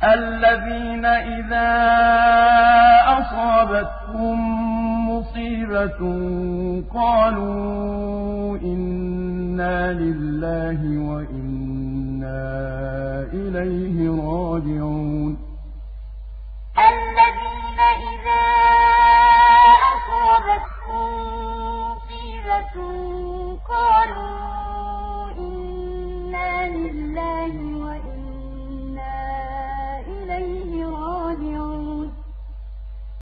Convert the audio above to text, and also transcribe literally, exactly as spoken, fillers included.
الَّذِينَ إِذَا أَصَابَتْهُم مُّصِيبَةٌ قَالُوا إِنَّا لِلَّهِ وَإِنَّا إِلَيْهِ رَاجِعُونَ